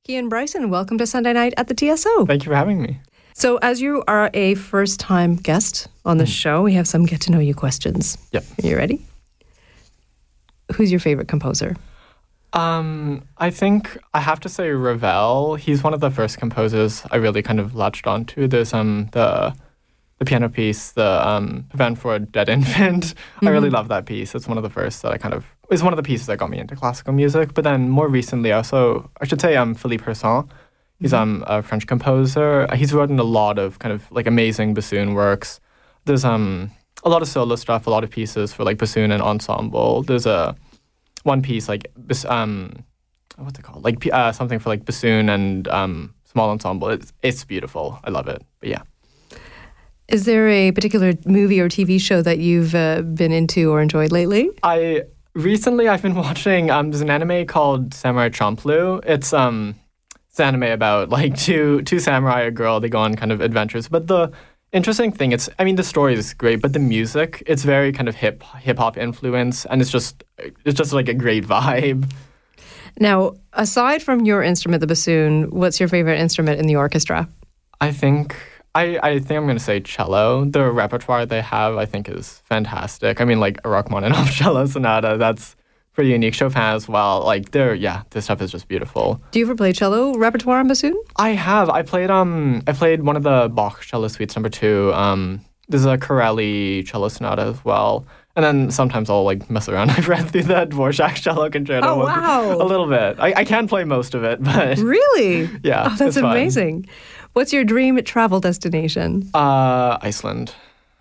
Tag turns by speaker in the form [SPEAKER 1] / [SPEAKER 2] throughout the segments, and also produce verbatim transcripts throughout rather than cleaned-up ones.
[SPEAKER 1] Kian Bryson, welcome to Sunday Night at the T S O.
[SPEAKER 2] Thank you for having me.
[SPEAKER 1] So as you are a first-time guest on the mm. show, we have some get-to-know-you questions.
[SPEAKER 2] Yep.
[SPEAKER 1] Are you ready? Who's your favorite composer?
[SPEAKER 2] Um, I think I have to say Ravel. He's one of the first composers I really kind of latched onto. There's um the the piano piece, the um Event for a Dead Infant. Mm-hmm. I really love that piece. It's one of the first that I kind of it's one of the pieces that got me into classical music. But then more recently, also I should say um Philippe Hersan. He's um a French composer. He's written a lot of kind of like amazing bassoon works. There's um a lot of solo stuff, a lot of pieces for like bassoon and ensemble. There's a one piece like um what's it called? Like uh, something for like bassoon and um small ensemble. It's it's beautiful. I love it. But yeah.
[SPEAKER 1] Is there a particular movie or T V show that you've uh, been into or enjoyed lately?
[SPEAKER 2] I recently I've been watching um there's an anime called Samurai Champloo. It's um it's an anime about like two two samurai, a girl, they go on kind of adventures. But the interesting thing, it's I mean the story is great, but the music, it's very kind of hip hip hop influence, and it's just it's just like a great vibe.
[SPEAKER 1] Now, aside from your instrument, the bassoon, what's your favorite instrument in the orchestra?
[SPEAKER 2] I think I, I think I'm going to say cello. The repertoire they have, I think, is fantastic. I mean, like a Rachmaninoff cello sonata, that's pretty unique. Chopin as well. Like, they're, yeah, this stuff is just beautiful.
[SPEAKER 1] Do you ever play cello repertoire on bassoon?
[SPEAKER 2] I have. I played um, I played one of the Bach cello suites, number two. Um, there's a Corelli cello sonata as well. And then sometimes I'll like mess around. I've read through the Dvorak cello concerto
[SPEAKER 1] oh, wow.
[SPEAKER 2] a little bit. I, I can play most of it, but
[SPEAKER 1] really,
[SPEAKER 2] yeah,
[SPEAKER 1] oh, that's amazing.
[SPEAKER 2] Fun.
[SPEAKER 1] What's your dream travel destination?
[SPEAKER 2] Uh, Iceland.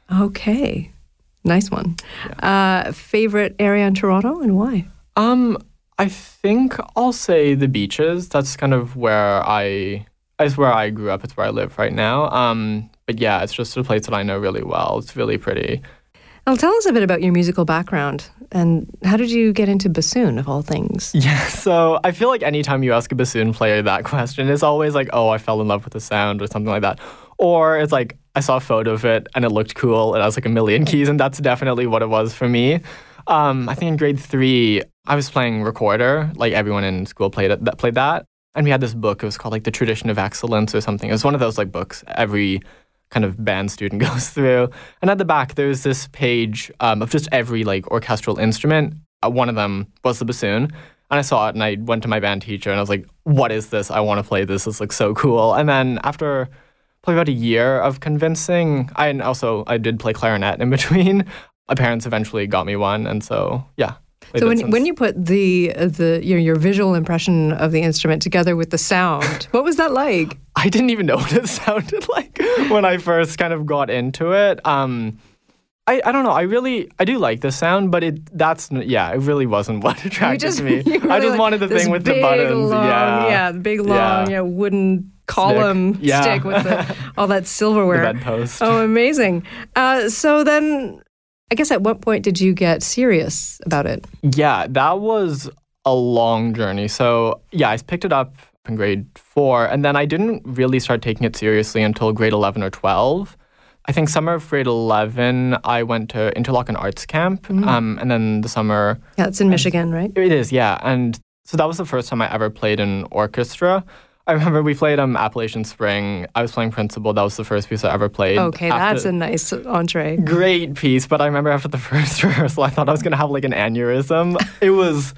[SPEAKER 1] Okay, nice one. Yeah. Uh, favorite area in Toronto and why?
[SPEAKER 2] Um, I think I'll say the beaches. That's kind of where I. It's where I grew up. It's where I live right now. Um, but yeah, it's just a place that I know really well. It's really pretty.
[SPEAKER 1] Well, tell us a bit about your musical background and how did you get into bassoon, of all things?
[SPEAKER 2] Yeah, so I feel like anytime you ask a bassoon player that question, it's always like, oh, I fell in love with the sound or something like that. Or it's like, I saw a photo of it and it looked cool and I was like a million keys, and that's definitely what it was for me. Um, I think in grade three, I was playing recorder, like everyone in school played it, that played that. And we had this book, it was called like The Tradition of Excellence or something. It was one of those like books every kind of band student goes through. And at the back, there's this page um, of just every like orchestral instrument. Uh, one of them was the bassoon. And I saw it and I went to my band teacher and I was like, what is this? I want to play this. This looks so cool. And then after probably about a year of convincing, I and also I did play clarinet in between. My parents eventually got me one. And so, yeah.
[SPEAKER 1] So when when you put the the your your visual impression of the instrument together with the sound, what was that like?
[SPEAKER 2] I didn't even know what it sounded like when I first kind of got into it. Um, I, I don't know. I really I do like the sound, but it that's yeah, it really wasn't what attracted
[SPEAKER 1] just,
[SPEAKER 2] me.
[SPEAKER 1] Really
[SPEAKER 2] I just
[SPEAKER 1] like
[SPEAKER 2] wanted the thing with the buttons.
[SPEAKER 1] Long,
[SPEAKER 2] yeah,
[SPEAKER 1] yeah, the big long yeah. Yeah, wooden column stick,
[SPEAKER 2] yeah.
[SPEAKER 1] stick with the, all that silverware.
[SPEAKER 2] The bedpost.
[SPEAKER 1] Oh, amazing. Uh, so then. I guess at what point did you get serious about it?
[SPEAKER 2] Yeah, that was a long journey. So yeah, I picked it up in grade four, and then I didn't really start taking it seriously until grade eleven or twelve. I think summer of grade eleven, I went to Interlochen Arts Camp, mm. um, and then the summer...
[SPEAKER 1] Yeah, it's in Michigan, right?
[SPEAKER 2] It is, yeah. And so that was the first time I ever played an orchestra. I remember we played um, Appalachian Spring. I was playing Principal. That was the first piece I ever played.
[SPEAKER 1] Okay, after, that's a nice entree.
[SPEAKER 2] Great piece. But I remember after the first rehearsal, I thought I was going to have like an aneurysm. It was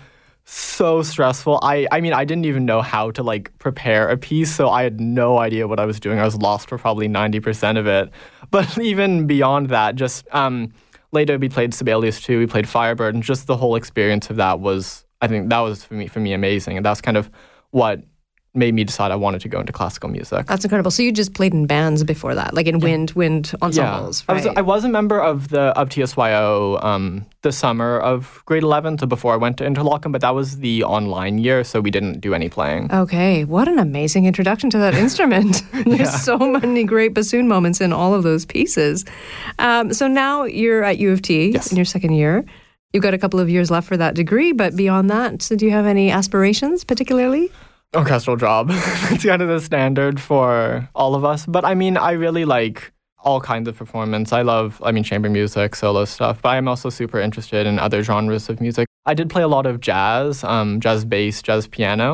[SPEAKER 2] so stressful. I, I mean, I didn't even know how to like prepare a piece, so I had no idea what I was doing. I was lost for probably ninety percent of it. But even beyond that, just um, later we played Sibelius too. We played Firebird, and just the whole experience of that was, I think that was for me, for me amazing. And that's kind of what made me decide I wanted to go into classical music.
[SPEAKER 1] That's incredible. So you just played in bands before that, like in yeah. wind wind ensembles,
[SPEAKER 2] yeah.
[SPEAKER 1] right?
[SPEAKER 2] I was, I was a member of the of T S Y O um, the summer of grade eleven, so before I went to Interlochen, but that was the online year, so we didn't do any playing.
[SPEAKER 1] Okay, what an amazing introduction to that instrument. There's yeah. so many great bassoon moments in all of those pieces. Um, so now you're at U of T
[SPEAKER 2] yes.
[SPEAKER 1] in your second year. You've got a couple of years left for that degree, but beyond that, so do you have any aspirations particularly?
[SPEAKER 2] Orchestral job. It's kind of the standard for all of us. But I mean, I really like all kinds of performance. I love, I mean, chamber music, solo stuff, but I'm also super interested in other genres of music. I did play a lot of jazz, um, jazz bass, jazz piano.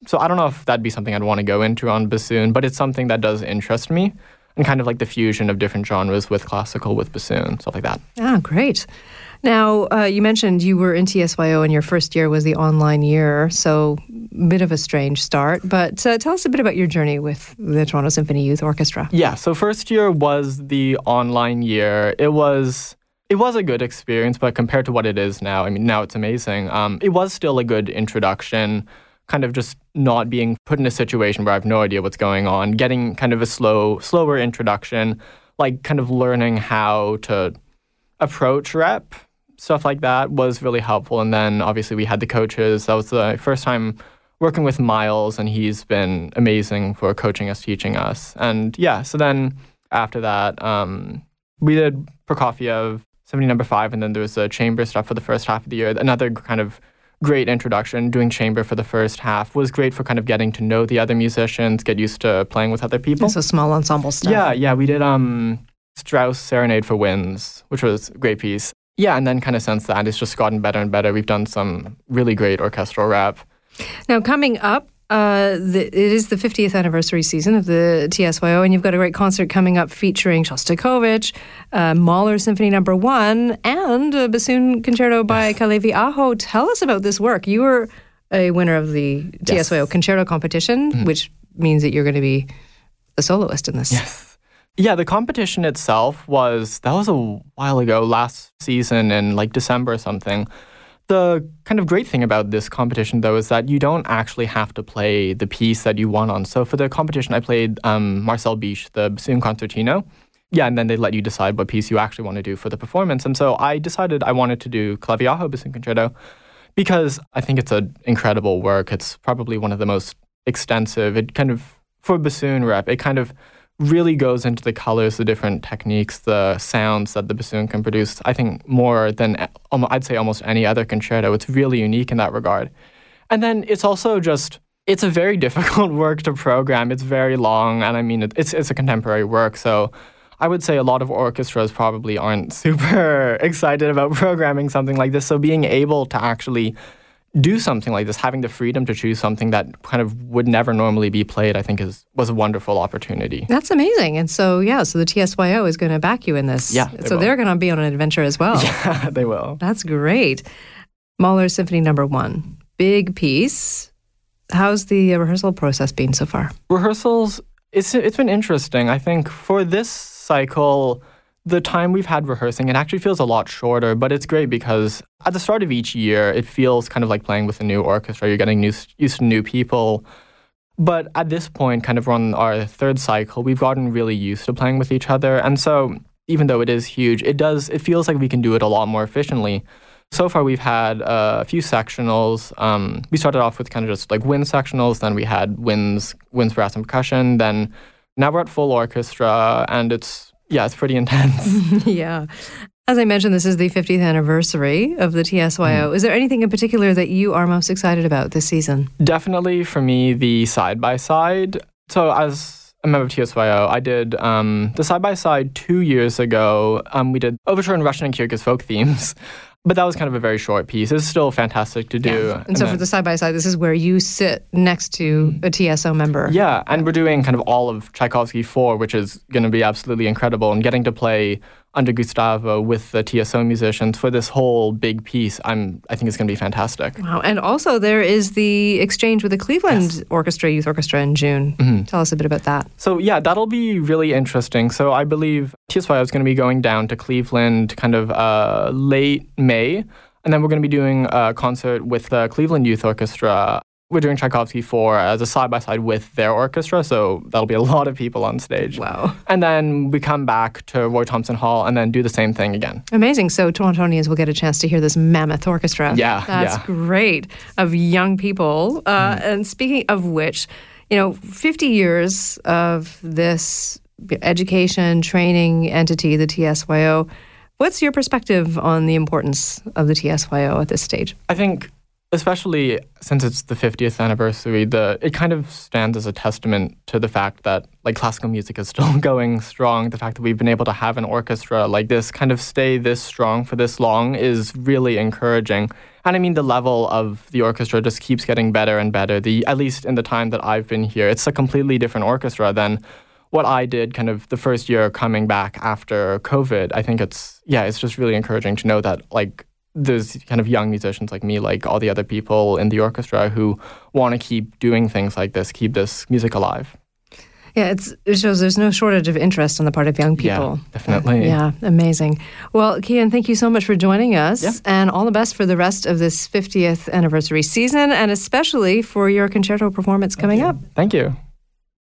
[SPEAKER 2] So I don't know if that'd be something I'd want to go into on bassoon, but it's something that does interest me, and kind of like the fusion of different genres with classical, with bassoon, stuff like that.
[SPEAKER 1] Ah, great. Now, uh, you mentioned you were in T S Y O and your first year was the online year, so a bit of a strange start. But uh, tell us a bit about your journey with the Toronto Symphony Youth Orchestra.
[SPEAKER 2] Yeah, so first year was the online year. It was it was a good experience, but compared to what it is now, I mean, now it's amazing. Um, it was still a good introduction, kind of just not being put in a situation where I have no idea what's going on, getting kind of a slow, slower introduction, like kind of learning how to approach rep. Stuff like that was really helpful. And then obviously we had the coaches. That was the first time working with Miles, and he's been amazing for coaching us, teaching us. And yeah, so then after that, um, we did Prokofiev, Symphony Number Five, and then there was the chamber stuff for the first half of the year. Another kind of great introduction. Doing chamber for the first half was great for kind of getting to know the other musicians, get used to playing with other people.
[SPEAKER 1] So small ensemble stuff.
[SPEAKER 2] Yeah, yeah. We did um, Strauss Serenade for Winds, which was a great piece. Yeah, and then kind of since that, it's just gotten better and better. We've done some really great orchestral rep.
[SPEAKER 1] Now, coming up, uh, the, it is the fiftieth anniversary season of the T S Y O, and you've got a great concert coming up featuring Shostakovich, uh, Mahler Symphony Number One, and a bassoon concerto by Kalevi Aho. Tell us about this work. You were a winner of the yes. T S Y O concerto competition, mm-hmm. which means that you're going to be a soloist in this.
[SPEAKER 2] Yes. Yeah, the competition itself was, that was a while ago, last season in like December or something. The kind of great thing about this competition, though, is that you don't actually have to play the piece that you won on. So for the competition, I played um, Marcel Biche, the bassoon concertino. Yeah, and then they let you decide what piece you actually want to do for the performance. And so I decided I wanted to do Kalevi Aho bassoon concerto because I think it's an incredible work. It's probably one of the most extensive. It kind of, for bassoon rep, it kind of really goes into the colors, the different techniques, the sounds that the bassoon can produce. I think more than, I'd say almost any other concerto. It's really unique in that regard. And then it's also just, it's a very difficult work to program. It's very long, and I mean, it, it's it's a contemporary work, so I would say a lot of orchestras probably aren't super excited about programming something like this. So being able to actually do something like this, having the freedom to choose something that kind of would never normally be played, I think is was a wonderful opportunity.
[SPEAKER 1] That's amazing. And so, yeah, so the T S Y O is going to back you in this.
[SPEAKER 2] Yeah, they
[SPEAKER 1] So
[SPEAKER 2] will.
[SPEAKER 1] they're going to be on an adventure as well.
[SPEAKER 2] Yeah, they will.
[SPEAKER 1] That's great. Mahler Symphony Number One, big piece. How's the rehearsal process been so far?
[SPEAKER 2] Rehearsals, it's it's been interesting. I think for this cycle, the time we've had rehearsing, it actually feels a lot shorter, but it's great because at the start of each year, it feels kind of like playing with a new orchestra. You're getting new, used to new people. But at this point, kind of on our third cycle, we've gotten really used to playing with each other. And so even though it is huge, it does, it feels like we can do it a lot more efficiently. So far, we've had uh, a few sectionals. Um, we started off with kind of just like wind sectionals, then we had winds, winds, brass, and percussion. Then now we're at full orchestra, and it's, yeah, it's pretty intense.
[SPEAKER 1] Yeah. As I mentioned, this is the fiftieth anniversary of the T S Y O. Mm. Is there anything in particular that you are most excited about this season?
[SPEAKER 2] Definitely, for me, the side-by-side. So as a member of T S Y O, I did um, the side-by-side two years ago. Um, we did Overture in Russian and Kyrgyz folk themes. But that was kind of a very short piece. It's still fantastic to do.
[SPEAKER 1] Yeah. And,
[SPEAKER 2] and
[SPEAKER 1] so
[SPEAKER 2] then,
[SPEAKER 1] for the side-by-side, this is where you sit next to a T S O member.
[SPEAKER 2] Yeah, and we're doing kind of all of Tchaikovsky four, which is going to be absolutely incredible. And getting to play under Gustavo with the T S O musicians for this whole big piece, I'm, I think it's going to be fantastic.
[SPEAKER 1] Wow. And also there is the exchange with the Cleveland yes. Orchestra, Youth Orchestra in June. Mm-hmm. Tell us a bit about that.
[SPEAKER 2] So yeah, that'll be really interesting. So I believe T S Y O is going to be going down to Cleveland kind of uh, late May. And then we're going to be doing a concert with the Cleveland Youth Orchestra. We're doing Tchaikovsky four as a side-by-side with their orchestra, so that'll be a lot of people on stage.
[SPEAKER 1] Wow.
[SPEAKER 2] And then we come back to Roy Thompson Hall and then do the same thing again.
[SPEAKER 1] Amazing. So Torontonians will get a chance to hear this mammoth orchestra.
[SPEAKER 2] Yeah,
[SPEAKER 1] That's
[SPEAKER 2] yeah.
[SPEAKER 1] great, of young people. Uh, mm. And speaking of which, you know, fifty years of this education, training entity, the T S Y O, what's your perspective on the importance of the T S Y O at this stage?
[SPEAKER 2] I think especially since it's the fiftieth anniversary, the it kind of stands as a testament to the fact that like classical music is still going strong. The fact that we've been able to have an orchestra like this kind of stay this strong for this long is really encouraging. And I mean, the level of the orchestra just keeps getting better and better. The at least in the time that I've been here, it's a completely different orchestra than what I did kind of the first year coming back after COVID. I think it's, yeah, it's just really encouraging to know that like there's kind of young musicians like me, like all the other people in the orchestra who want to keep doing things like this, keep this music alive.
[SPEAKER 1] Yeah, it's, it shows there's no shortage of interest on the part of young people.
[SPEAKER 2] Yeah, definitely.
[SPEAKER 1] Uh, yeah, amazing. Well, Cian, thank you so much for joining us,
[SPEAKER 2] yeah.
[SPEAKER 1] and all the best for the rest of this fiftieth anniversary season, and especially for your concerto performance coming up.
[SPEAKER 2] Thank you.